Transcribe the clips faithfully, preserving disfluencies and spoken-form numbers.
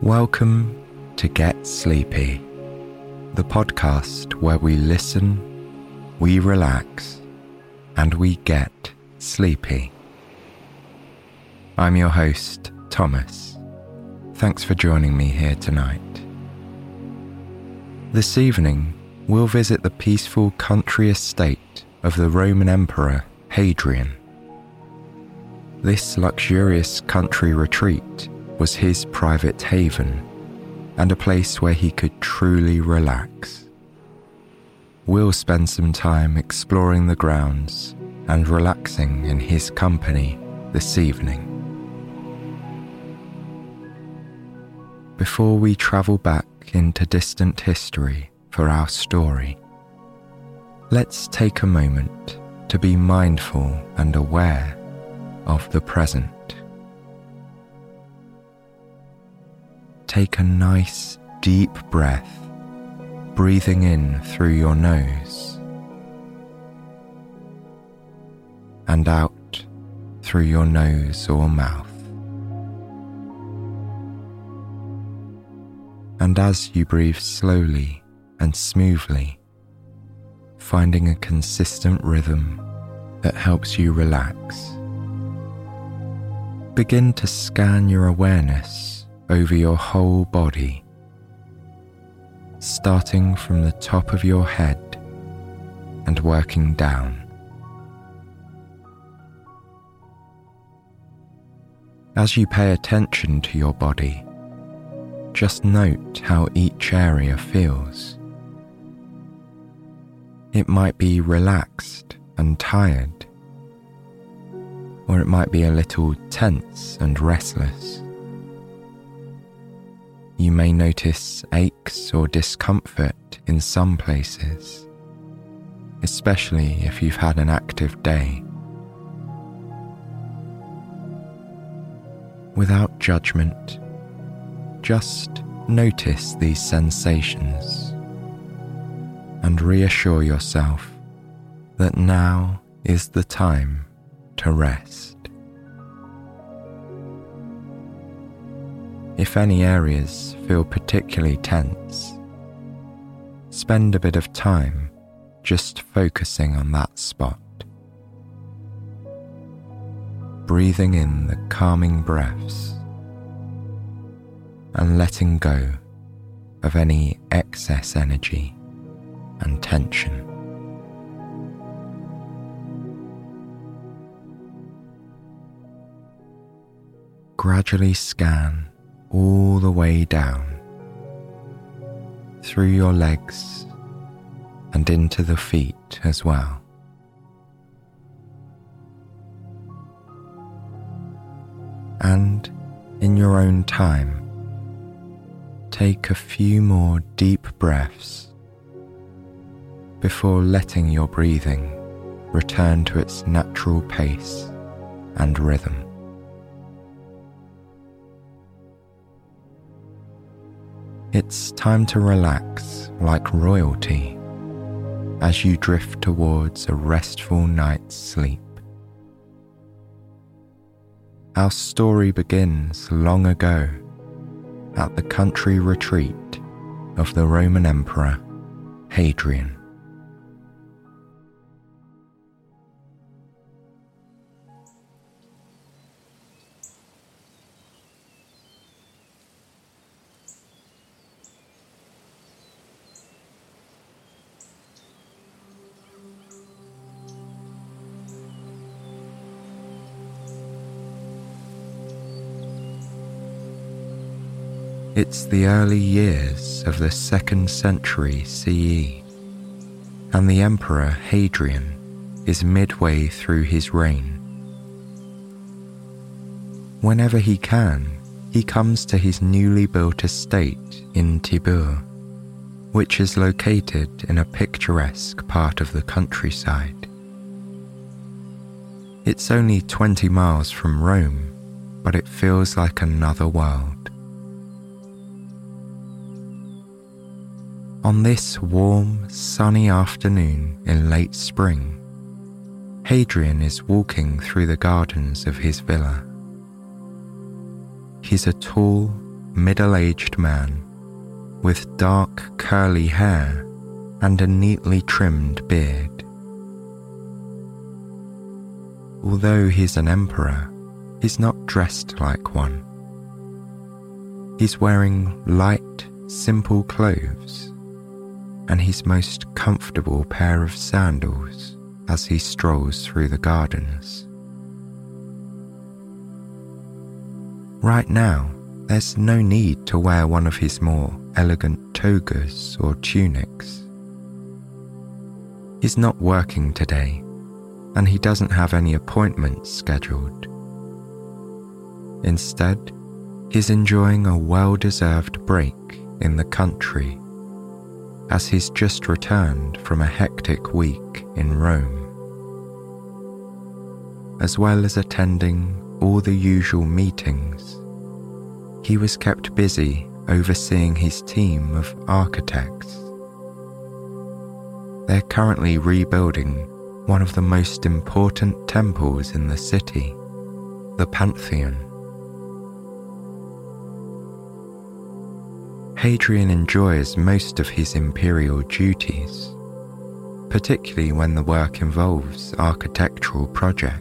Welcome to Get Sleepy, the podcast where we listen, we relax, and we get sleepy. I'm your host, Thomas. Thanks for joining me here tonight. This evening, we'll visit the peaceful country estate of the Roman Emperor Hadrian. This luxurious country retreat was his private haven and a place where he could truly relax. We'll spend some time exploring the grounds and relaxing in his company this evening. Before we travel back into distant history for our story, let's take a moment to be mindful and aware of the present. Take a nice, deep breath, breathing in through your nose and out through your nose or mouth. And as you breathe slowly and smoothly, finding a consistent rhythm that helps you relax, begin to scan your awareness over your whole body, starting from the top of your head and working down. As you pay attention to your body, just note how each area feels. It might be relaxed and tired, or it might be a little tense and restless. You may notice aches or discomfort in some places, especially if you've had an active day. Without judgment, just notice these sensations and reassure yourself that now is the time to rest. If any areas feel particularly tense, spend a bit of time just focusing on that spot, breathing in the calming breaths and letting go of any excess energy and tension. Gradually scan all the way down, through your legs and into the feet as well. And in your own time, take a few more deep breaths before letting your breathing return to its natural pace and rhythm. It's time to relax like royalty as you drift towards a restful night's sleep. Our story begins long ago at the country retreat of the Roman Emperor Hadrian. It's the early years of the second century C E, and the Emperor Hadrian is midway through his reign. Whenever he can, he comes to his newly built estate in Tibur, which is located in a picturesque part of the countryside. It's only twenty miles from Rome, but it feels like another world. On this warm, sunny afternoon in late spring, Hadrian is walking through the gardens of his villa. He's a tall, middle-aged man with dark curly hair and a neatly trimmed beard. Although he's an emperor, he's not dressed like one. He's wearing light, simple clothes and his most comfortable pair of sandals as he strolls through the gardens. Right now, there's no need to wear one of his more elegant togas or tunics. He's not working today, and he doesn't have any appointments scheduled. Instead, he's enjoying a well-deserved break in the country, as he's just returned from a hectic week in Rome. As well as attending all the usual meetings, he was kept busy overseeing his team of architects. They're currently rebuilding one of the most important temples in the city, the Pantheon. Hadrian enjoys most of his imperial duties, particularly when the work involves architectural projects.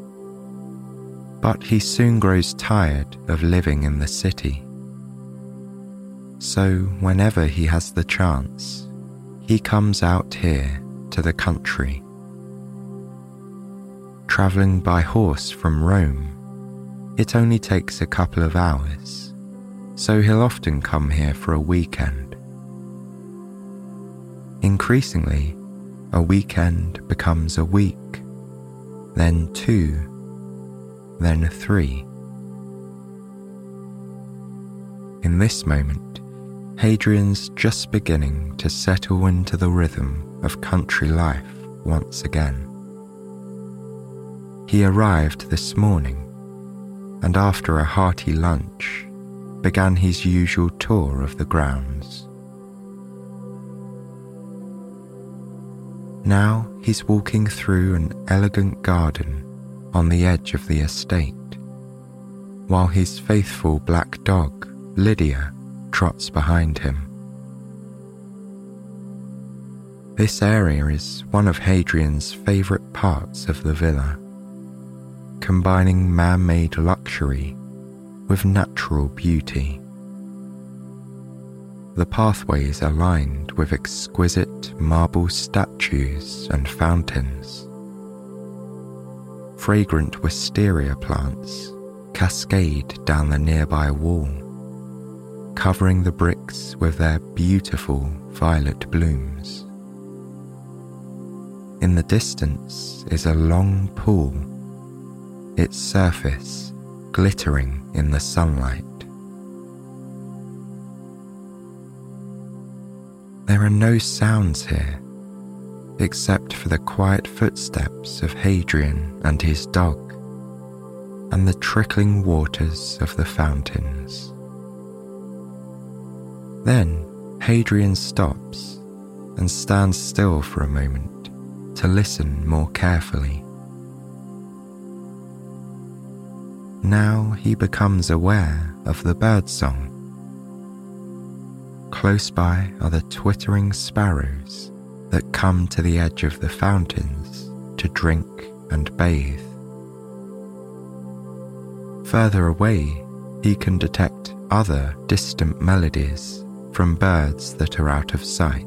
But he soon grows tired of living in the city. So whenever he has the chance, he comes out here to the country. Travelling by horse from Rome, it only takes a couple of hours, so he'll often come here for a weekend. Increasingly, a weekend becomes a week, then two, then three. In this moment, Hadrian's just beginning to settle into the rhythm of country life once again. He arrived this morning, and after a hearty lunch, began his usual tour of the grounds. Now he's walking through an elegant garden on the edge of the estate, while his faithful black dog, Lydia, trots behind him. This area is one of Hadrian's favourite parts of the villa, combining man-made luxury with natural beauty. The pathways are lined with exquisite marble statues and fountains. Fragrant wisteria plants cascade down the nearby wall, covering the bricks with their beautiful violet blooms. In the distance is a long pool, its surface glittering in the sunlight. There are no sounds here, except for the quiet footsteps of Hadrian and his dog, and the trickling waters of the fountains. Then Hadrian stops and stands still for a moment to listen more carefully. Now he becomes aware of the birdsong. Close by are the twittering sparrows that come to the edge of the fountains to drink and bathe. Further away, he can detect other distant melodies from birds that are out of sight.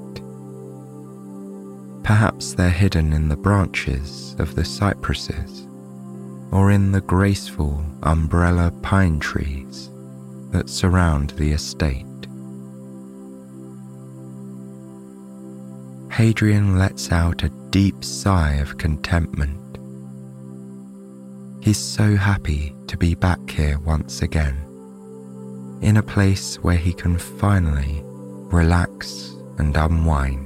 Perhaps they're hidden in the branches of the cypresses or in the graceful umbrella pine trees that surround the estate. Hadrian lets out a deep sigh of contentment. He's so happy to be back here once again, in a place where he can finally relax and unwind.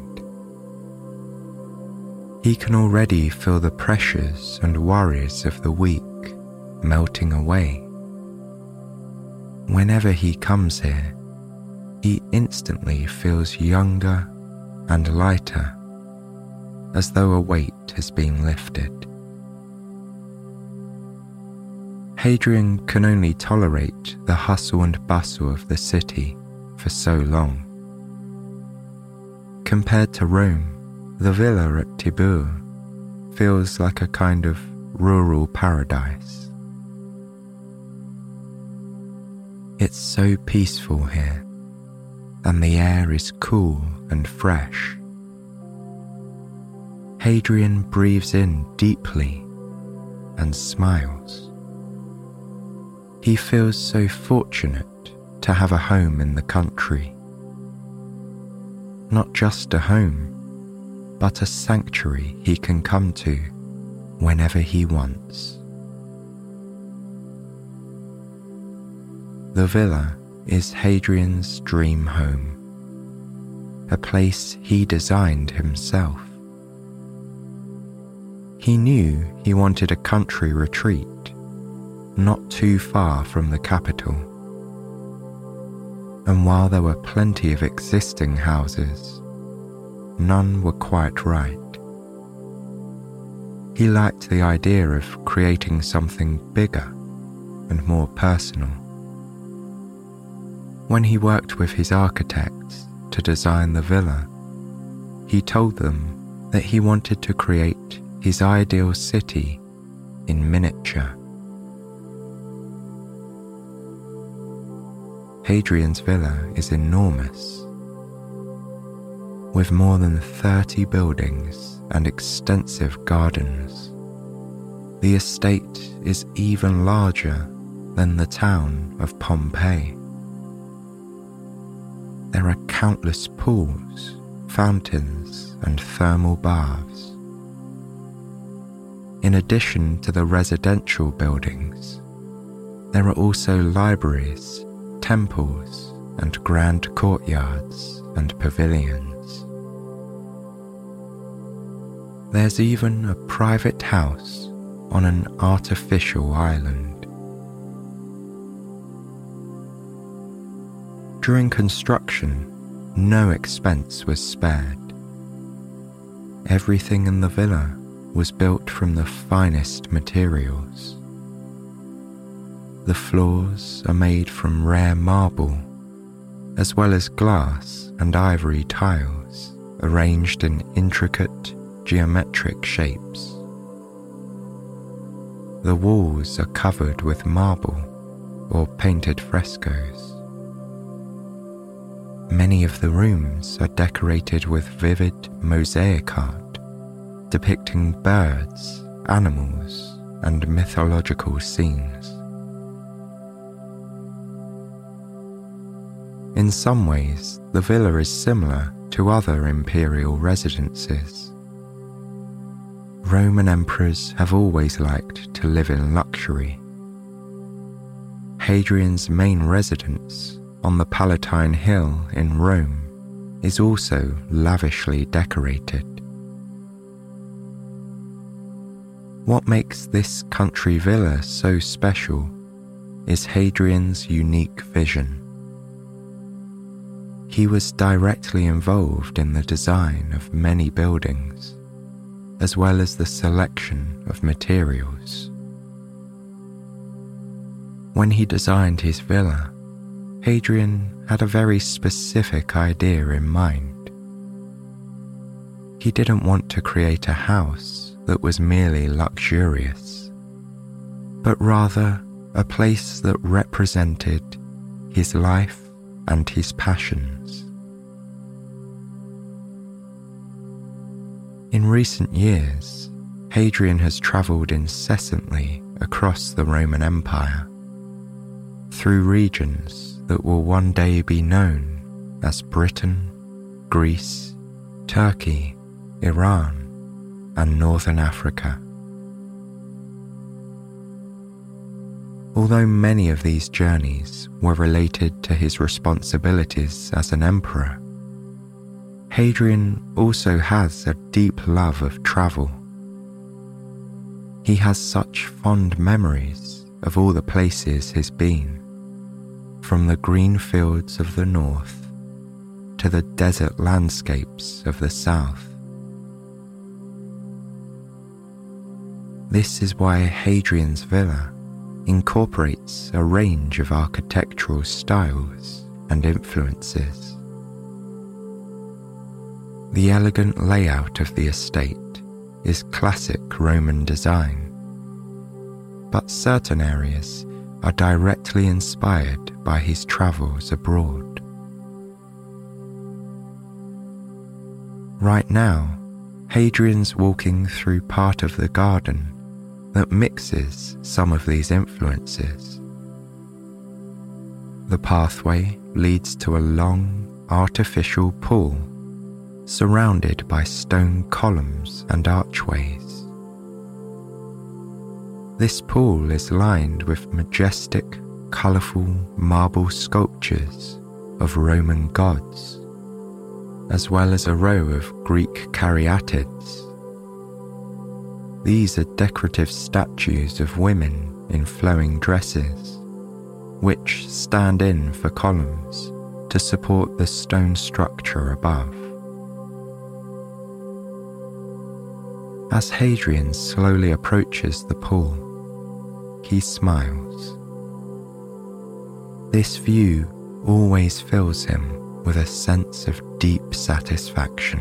He can already feel the pressures and worries of the week melting away. Whenever he comes here, he instantly feels younger and lighter, as though a weight has been lifted. Hadrian can only tolerate the hustle and bustle of the city for so long. Compared to Rome, the villa at Tibur feels like a kind of rural paradise. It's so peaceful here, and the air is cool and fresh. Hadrian breathes in deeply and smiles. He feels so fortunate to have a home in the country. Not just a home, but a sanctuary he can come to whenever he wants. The villa is Hadrian's dream home, a place he designed himself. He knew he wanted a country retreat, not too far from the capital. And while there were plenty of existing houses, none were quite right. He liked the idea of creating something bigger and more personal. When he worked with his architects to design the villa, he told them that he wanted to create his ideal city in miniature. Hadrian's villa is enormous. With more than thirty buildings and extensive gardens, the estate is even larger than the town of Pompeii. There are countless pools, fountains, and thermal baths. In addition to the residential buildings, there are also libraries, temples, and grand courtyards and pavilions. There's even a private house on an artificial island. During construction, no expense was spared. Everything in the villa was built from the finest materials. The floors are made from rare marble, as well as glass and ivory tiles arranged in intricate geometric shapes. The walls are covered with marble or painted frescoes. Many of the rooms are decorated with vivid mosaic art depicting birds, animals, and mythological scenes. In some ways, the villa is similar to other imperial residences. Roman emperors have always liked to live in luxury. Hadrian's main residence on the Palatine Hill in Rome is also lavishly decorated. What makes this country villa so special is Hadrian's unique vision. He was directly involved in the design of many buildings, as well as the selection of materials. When he designed his villa, Hadrian had a very specific idea in mind. He didn't want to create a house that was merely luxurious, but rather a place that represented his life and his passions. In recent years, Hadrian has travelled incessantly across the Roman Empire, through regions that will one day be known as Britain, Greece, Turkey, Iran, and Northern Africa. Although many of these journeys were related to his responsibilities as an emperor, Hadrian also has a deep love of travel. He has such fond memories of all the places he's been, from the green fields of the north to the desert landscapes of the south. This is why Hadrian's villa incorporates a range of architectural styles and influences. The elegant layout of the estate is classic Roman design, but certain areas are directly inspired by his travels abroad. Right now, Hadrian's walking through part of the garden that mixes some of these influences. The pathway leads to a long, artificial pool surrounded by stone columns and archways. This pool is lined with majestic, colourful marble sculptures of Roman gods, as well as a row of Greek caryatids. These are decorative statues of women in flowing dresses, which stand in for columns to support the stone structure above. As Hadrian slowly approaches the pool, he smiles. This view always fills him with a sense of deep satisfaction.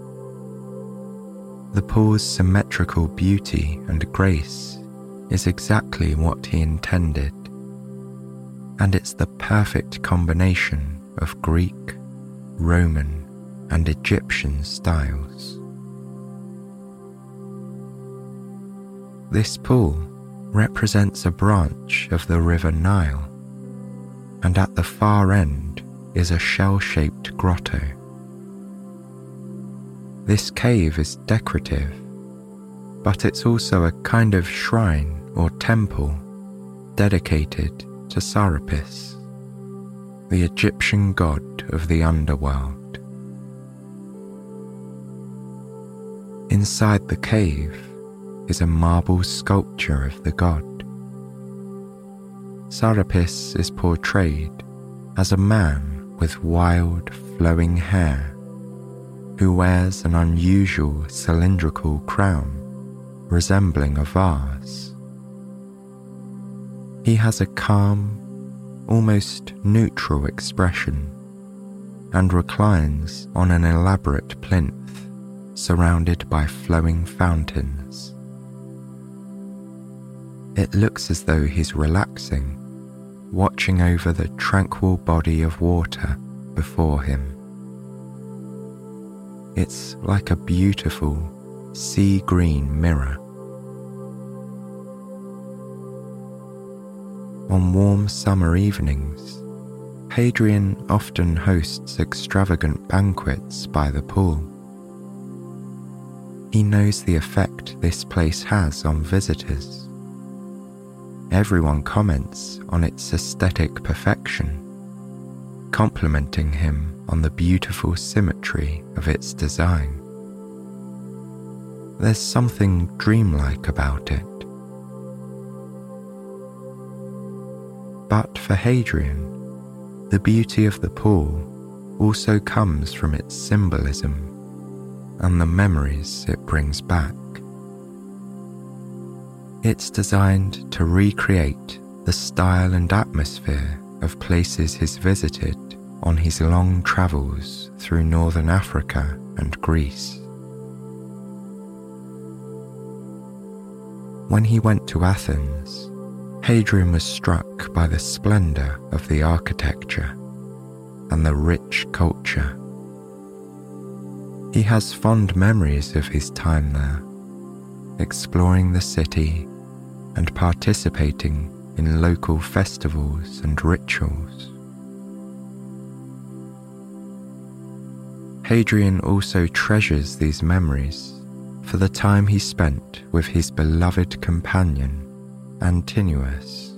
The pool's symmetrical beauty and grace is exactly what he intended, and it's the perfect combination of Greek, Roman, and Egyptian styles. This pool represents a branch of the River Nile, and at the far end is a shell-shaped grotto. This cave is decorative, but it's also a kind of shrine or temple dedicated to Serapis, the Egyptian god of the underworld. Inside the cave is a marble sculpture of the god. Serapis is portrayed as a man with wild, flowing hair who wears an unusual cylindrical crown resembling a vase. He has a calm, almost neutral expression and reclines on an elaborate plinth surrounded by flowing fountains. It looks as though he's relaxing, watching over the tranquil body of water before him. It's like a beautiful sea-green mirror. On warm summer evenings, Hadrian often hosts extravagant banquets by the pool. He knows the effect this place has on visitors. Everyone comments on its aesthetic perfection, complimenting him on the beautiful symmetry of its design. There's something dreamlike about it. But for Hadrian, the beauty of the pool also comes from its symbolism and the memories it brings back. It's designed to recreate the style and atmosphere of places he's visited on his long travels through northern Africa and Greece. When he went to Athens, Hadrian was struck by the splendor of the architecture and the rich culture. He has fond memories of his time there, exploring the city and participating in local festivals and rituals. Hadrian also treasures these memories for the time he spent with his beloved companion, Antinous.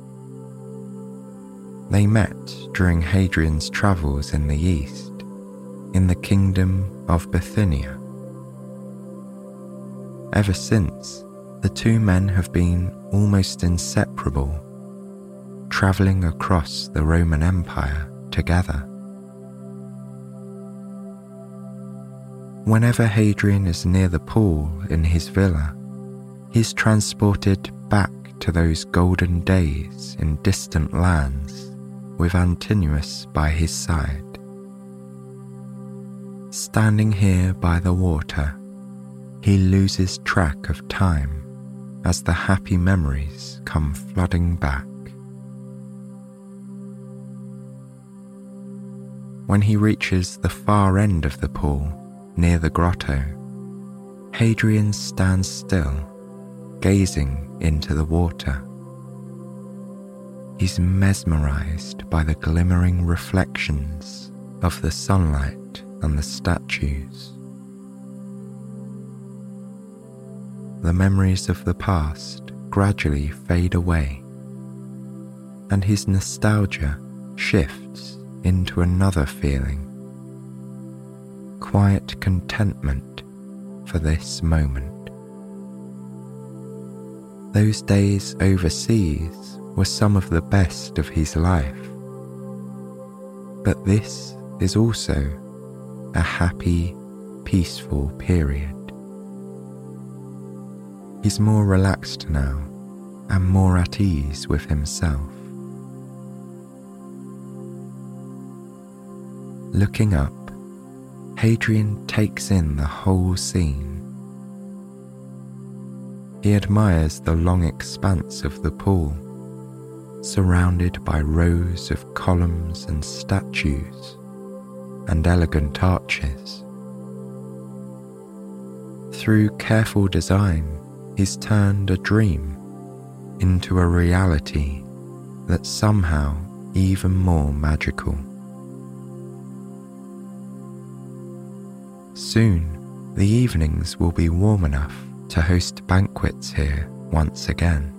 They met during Hadrian's travels in the east, in the kingdom of Bithynia. Ever since, the two men have been almost inseparable, travelling across the Roman Empire together. Whenever Hadrian is near the pool in his villa, he's transported back to those golden days in distant lands with Antinous by his side. Standing here by the water, he loses track of time as the happy memories come flooding back. When he reaches the far end of the pool, near the grotto, Hadrian stands still, gazing into the water. He's mesmerized by the glimmering reflections of the sunlight and the statues. The memories of the past gradually fade away, and his nostalgia shifts into another feeling, quiet contentment for this moment. Those days overseas were some of the best of his life, but this is also a happy, peaceful period. He's more relaxed now and more at ease with himself. Looking up, Hadrian takes in the whole scene. He admires the long expanse of the pool, surrounded by rows of columns and statues and elegant arches. Through careful design, he's turned a dream into a reality that's somehow even more magical. Soon, the evenings will be warm enough to host banquets here once again.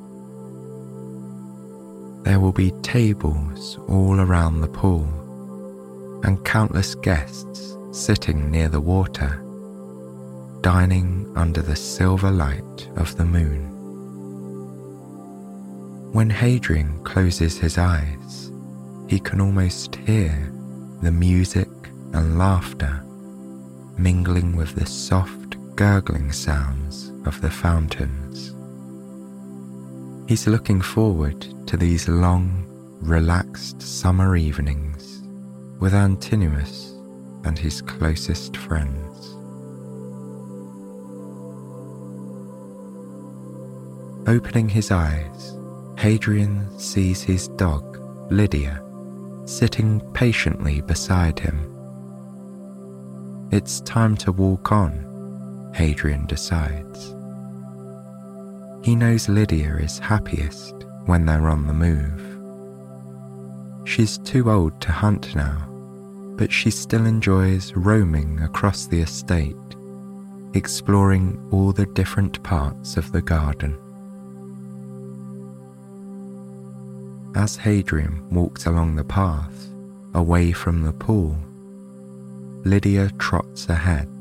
There will be tables all around the pool and countless guests sitting near the water, dining under the silver light of the moon. When Hadrian closes his eyes, he can almost hear the music and laughter mingling with the soft gurgling sounds of the fountains. He's looking forward to these long, relaxed summer evenings with Antinous and his closest friends. Opening his eyes, Hadrian sees his dog, Lydia, sitting patiently beside him. It's time to walk on, Hadrian decides. He knows Lydia is happiest when they're on the move. She's too old to hunt now, but she still enjoys roaming across the estate, exploring all the different parts of the garden. As Hadrian walks along the path, away from the pool, Lydia trots ahead.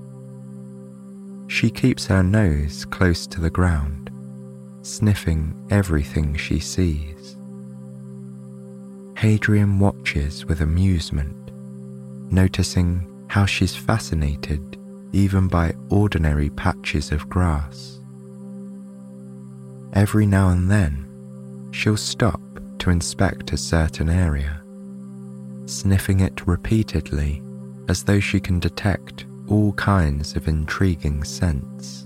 She keeps her nose close to the ground, sniffing everything she sees. Hadrian watches with amusement, noticing how she's fascinated even by ordinary patches of grass. Every now and then, she'll stop to inspect a certain area, sniffing it repeatedly as though she can detect all kinds of intriguing scents.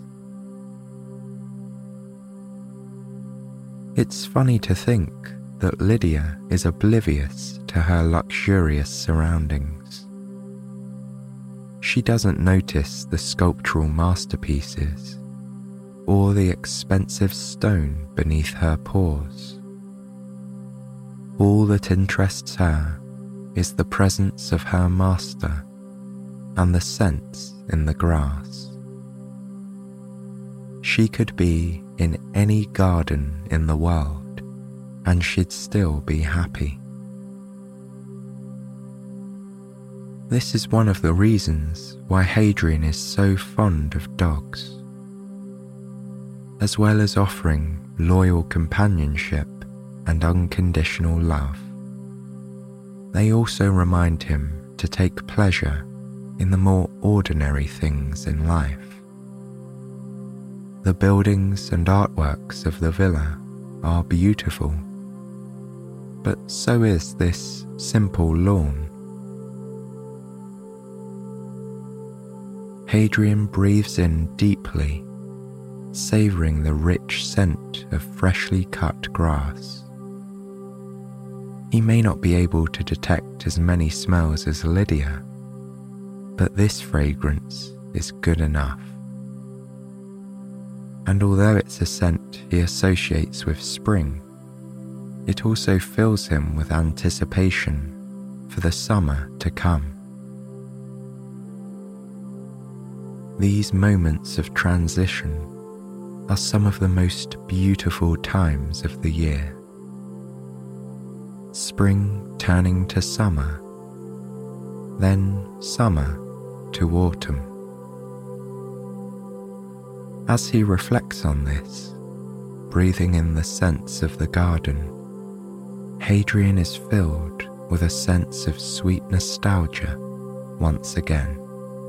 It's funny to think that Lydia is oblivious to her luxurious surroundings. She doesn't notice the sculptural masterpieces or the expensive stone beneath her paws. All that interests her is the presence of her master and the scents in the grass. She could be in any garden in the world and she'd still be happy. This is one of the reasons why Hadrian is so fond of dogs. As well as offering loyal companionship and unconditional love, they also remind him to take pleasure in the more ordinary things in life. The buildings and artworks of the villa are beautiful, but so is this simple lawn. Hadrian breathes in deeply, savouring the rich scent of freshly cut grass. He may not be able to detect as many smells as Lydia, but this fragrance is good enough. And although it's a scent he associates with spring, it also fills him with anticipation for the summer to come. These moments of transition are some of the most beautiful times of the year. Spring turning to summer, then summer to autumn. As he reflects on this, breathing in the scents of the garden, Hadrian is filled with a sense of sweet nostalgia once again.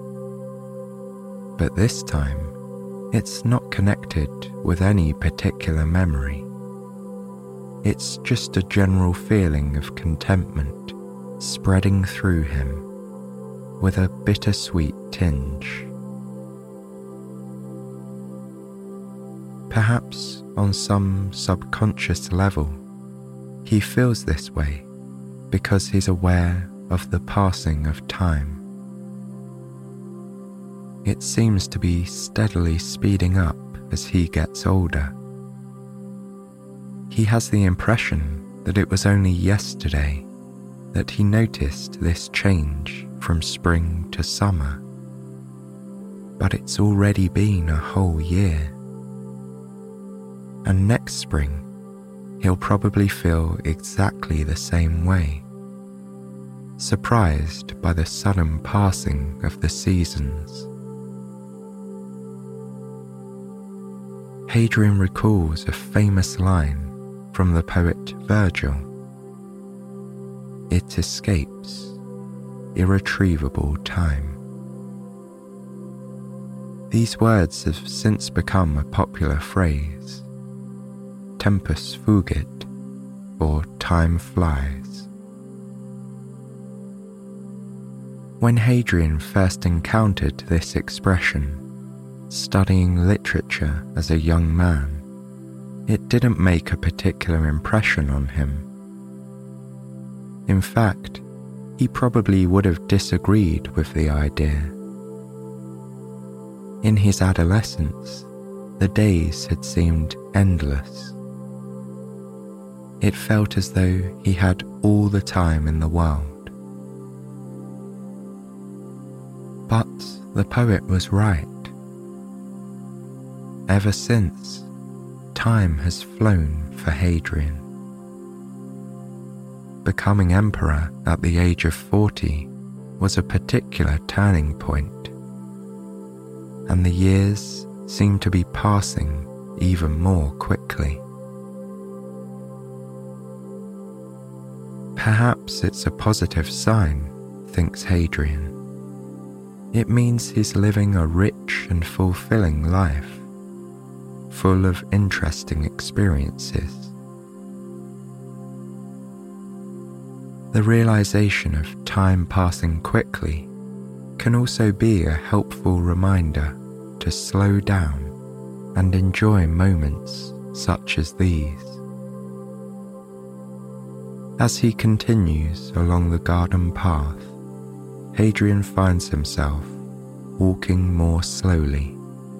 But this time, it's not connected with any particular memory. It's just a general feeling of contentment spreading through him with a bittersweet tinge. Perhaps on some subconscious level, he feels this way because he's aware of the passing of time. It seems to be steadily speeding up as he gets older. He has the impression that it was only yesterday that he noticed this change from spring to summer, but it's already been a whole year. And next spring, he'll probably feel exactly the same way, surprised by the sudden passing of the seasons. Hadrian recalls a famous line from the poet Virgil: "It escapes, irretrievable time." These words have since become a popular phrase, tempus fugit, or time flies. When Hadrian first encountered this expression, studying literature as a young man, it didn't make a particular impression on him. In fact, he probably would have disagreed with the idea. In his adolescence, the days had seemed endless. It felt as though he had all the time in the world. But the poet was right. Ever since, time has flown for Hadrian. Becoming emperor at the age of forty was a particular turning point, and the years seemed to be passing even more quickly. Perhaps it's a positive sign, thinks Hadrian. It means he's living a rich and fulfilling life, full of interesting experiences. The realization of time passing quickly can also be a helpful reminder to slow down and enjoy moments such as these. As he continues along the garden path, Hadrian finds himself walking more slowly.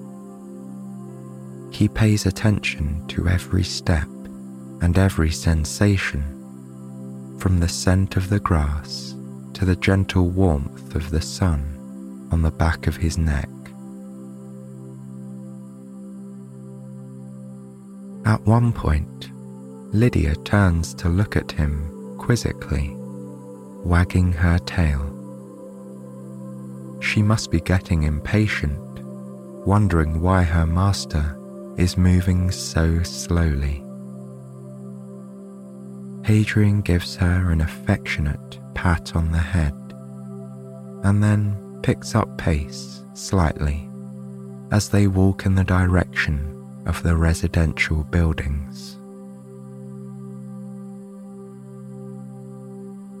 He pays attention to every step and every sensation, from the scent of the grass to the gentle warmth of the sun on the back of his neck. At one point, Lydia turns to look at him quizzically, wagging her tail. She must be getting impatient, wondering why her master is moving so slowly. Hadrian gives her an affectionate pat on the head, and then picks up pace slightly as they walk in the direction of the residential buildings.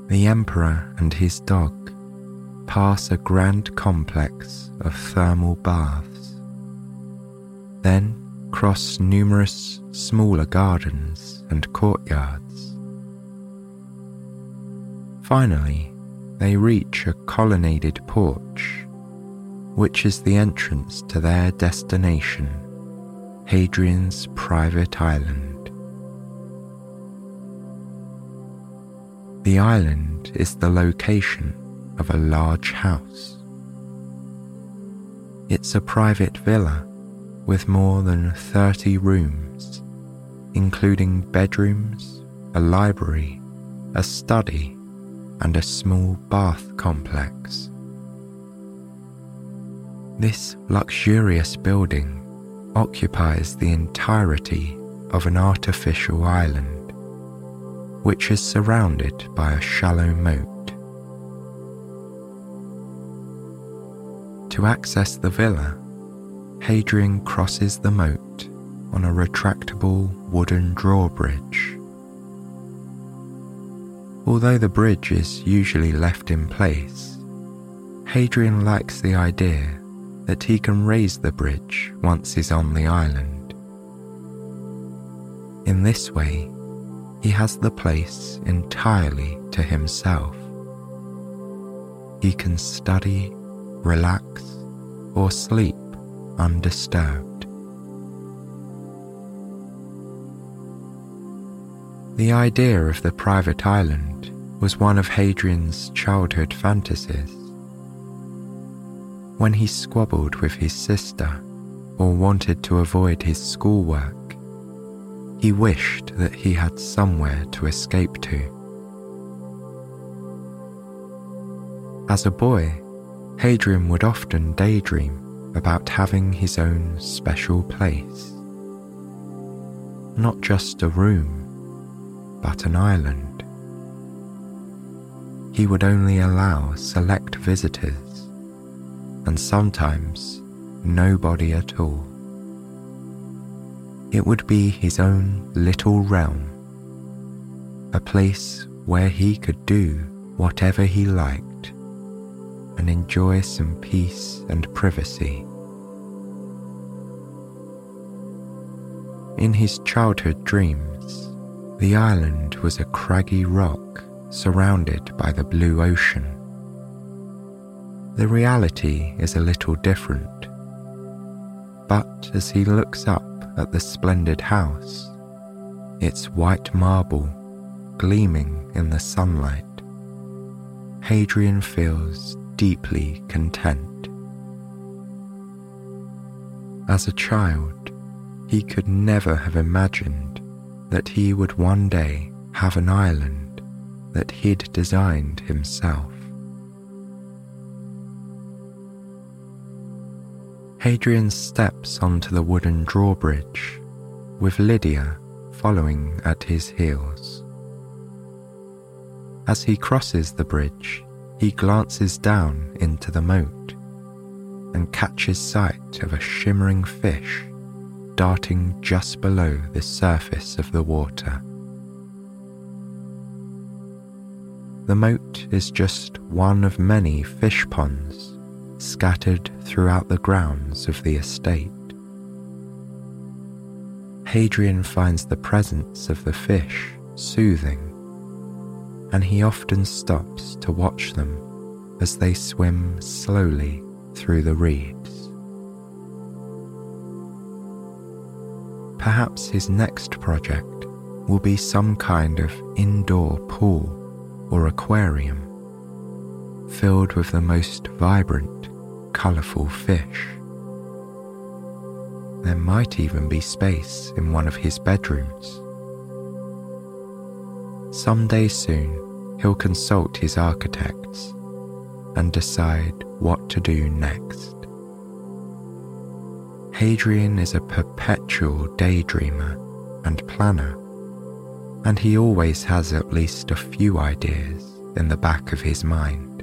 The Emperor and his dog pass a grand complex of thermal baths, then cross numerous smaller gardens and courtyards. Finally, they reach a colonnaded porch, which is the entrance to their destination, Hadrian's private island. The island is the location of a large house. It's a private villa with more than thirty rooms, including bedrooms, a library, a study, and a small bath complex. This luxurious building occupies the entirety of an artificial island, which is surrounded by a shallow moat. To access the villa, Hadrian crosses the moat on a retractable wooden drawbridge. Although the bridge is usually left in place, Hadrian likes the idea that he can raise the bridge once he's on the island. In this way, he has the place entirely to himself. He can study, relax, or sleep undisturbed. The idea of the private island was one of Hadrian's childhood fantasies. When he squabbled with his sister or wanted to avoid his schoolwork, he wished that he had somewhere to escape to. As a boy, Hadrian would often daydream about having his own special place. Not just a room, but an island. He would only allow select visitors, and sometimes nobody at all. It would be his own little realm, a place where he could do whatever he liked and enjoy some peace and privacy. In his childhood dreams, the island was a craggy rock surrounded by the blue ocean. The reality is a little different, but as he looks up at the splendid house, its white marble gleaming in the sunlight, Hadrian feels deeply content. As a child, he could never have imagined that he would one day have an island that he'd designed himself. Hadrian steps onto the wooden drawbridge, with Lydia following at his heels. As he crosses the bridge, he glances down into the moat and catches sight of a shimmering fish darting just below the surface of the water. The moat is just one of many fish ponds scattered throughout the grounds of the estate. Hadrian finds the presence of the fish soothing, and he often stops to watch them as they swim slowly through the reeds. Perhaps his next project will be some kind of indoor pool or aquarium, filled with the most vibrant, colourful fish. There might even be space in one of his bedrooms. Someday soon, he'll consult his architects and decide what to do next. Hadrian is a perpetual daydreamer and planner, and he always has at least a few ideas in the back of his mind.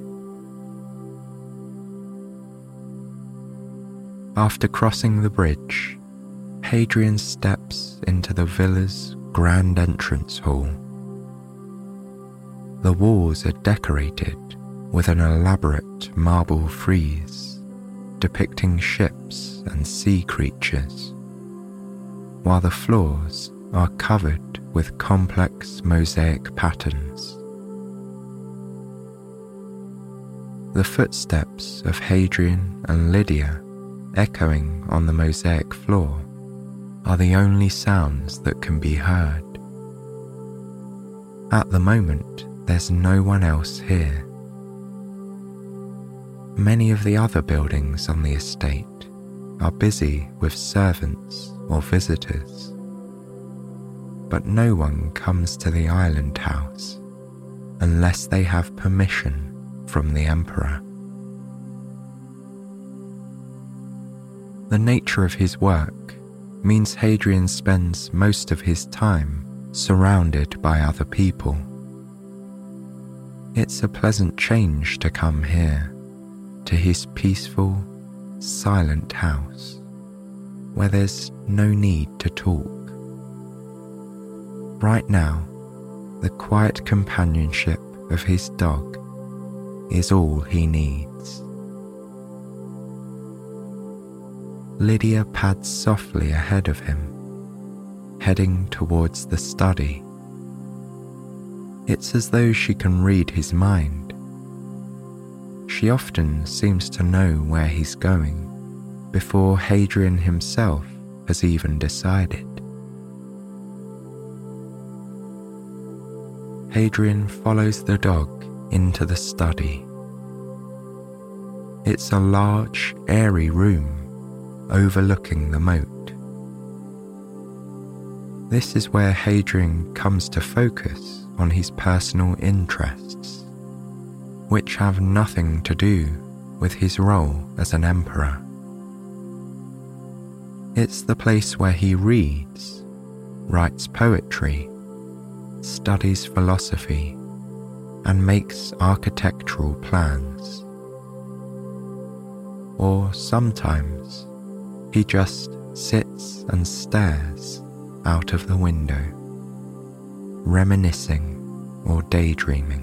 After crossing the bridge, Hadrian steps into the villa's grand entrance hall. The walls are decorated with an elaborate marble frieze depicting ships and sea creatures, while the floors are covered with complex mosaic patterns. The footsteps of Hadrian and Lydia echoing on the mosaic floor are the only sounds that can be heard. At the moment, there's no one else here. Many of the other buildings on the estate are busy with servants or visitors, but no one comes to the island house unless they have permission from the emperor. The nature of his work means Hadrian spends most of his time surrounded by other people. It's a pleasant change to come here, to his peaceful, silent house, where there's no need to talk. Right now, the quiet companionship of his dog is all he needs. Lydia pads softly ahead of him, heading towards the study. It's as though she can read his mind. She often seems to know where he's going before Hadrian himself has even decided. Hadrian follows the dog into the study. It's a large, airy room overlooking the moat. This is where Hadrian comes to focus on his personal interests, which have nothing to do with his role as an emperor. It's the place where he reads, writes poetry, studies philosophy, and makes architectural plans. Or sometimes he just sits and stares out of the window, reminiscing or daydreaming.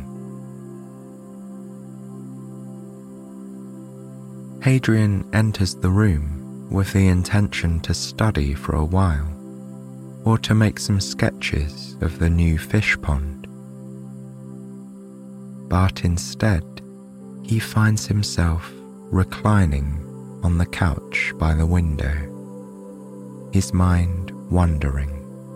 Hadrian enters the room with the intention to study for a while, or to make some sketches of the new fish pond. But instead, he finds himself reclining on the couch by the window, his mind wandering.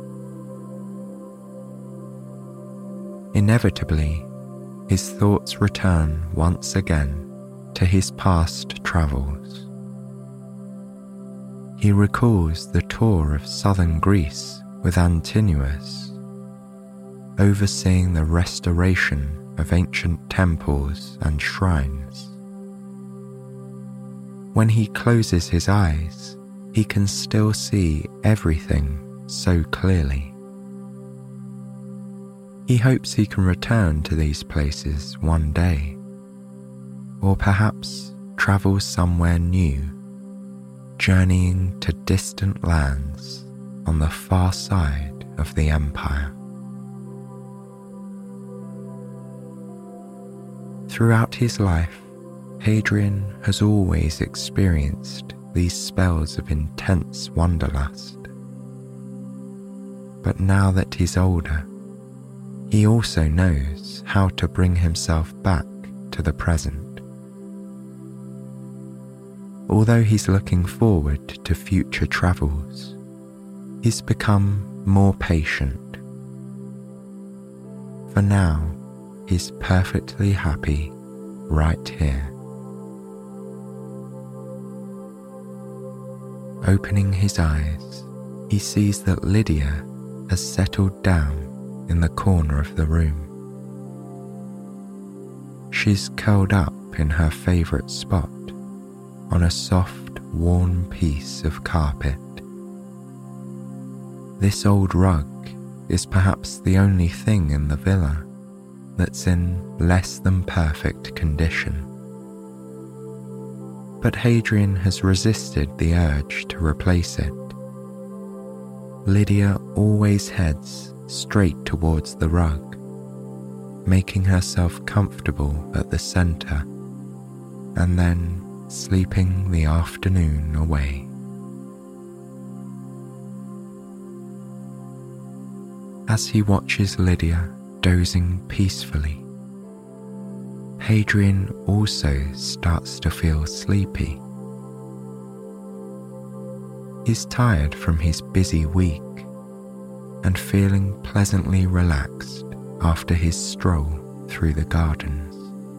Inevitably, his thoughts return once again to his past travels. He recalls the tour of southern Greece with Antinous, overseeing the restoration of ancient temples and shrines. When he closes his eyes, he can still see everything so clearly. He hopes he can return to these places one day, or perhaps travel somewhere new, journeying to distant lands on the far side of the empire. Throughout his life, Hadrian has always experienced these spells of intense wanderlust. But now that he's older, he also knows how to bring himself back to the present. Although he's looking forward to future travels, he's become more patient. For now, he's perfectly happy right here. Opening his eyes, he sees that Lydia has settled down in the corner of the room. She's curled up in her favourite spot on a soft, worn piece of carpet. This old rug is perhaps the only thing in the villa that's in less than perfect condition. But Hadrian has resisted the urge to replace it. Lydia always heads straight towards the rug, making herself comfortable at the center and then sleeping the afternoon away. As he watches Lydia dozing peacefully, Hadrian also starts to feel sleepy. He's tired from his busy week and feeling pleasantly relaxed after his stroll through the gardens.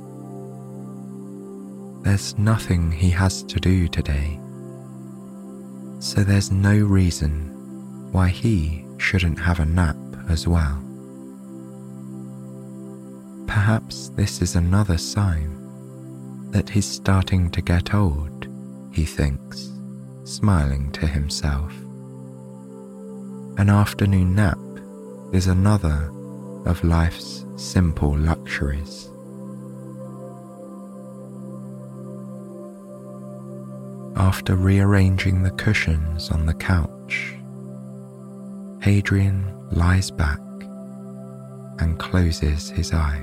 There's nothing he has to do today, so there's no reason why he shouldn't have a nap as well. Perhaps this is another sign that he's starting to get old, he thinks, smiling to himself. An afternoon nap is another of life's simple luxuries. After rearranging the cushions on the couch, Hadrian lies back and closes his eyes.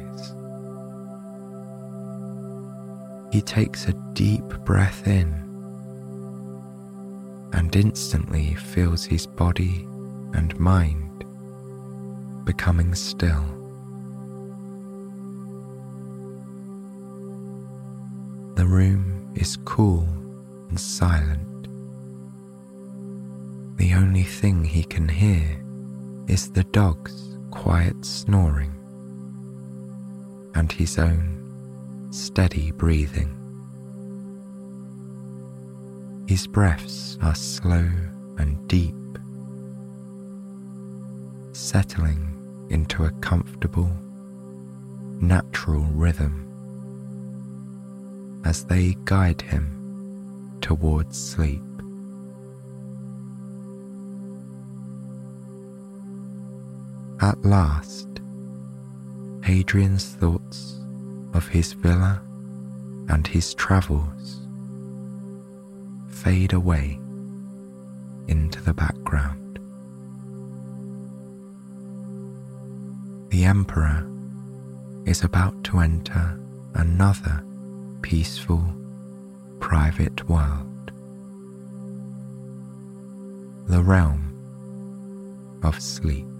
He takes a deep breath in and instantly feels his body and mind becoming still. The room is cool and silent. The only thing he can hear is the dog's quiet snoring and his own steady breathing. His breaths are slow and deep, settling into a comfortable, natural rhythm as they guide him towards sleep. At last, Hadrian's thoughts of his villa and his travels fade away into the background. The Emperor is about to enter another peaceful, private world, the realm of sleep.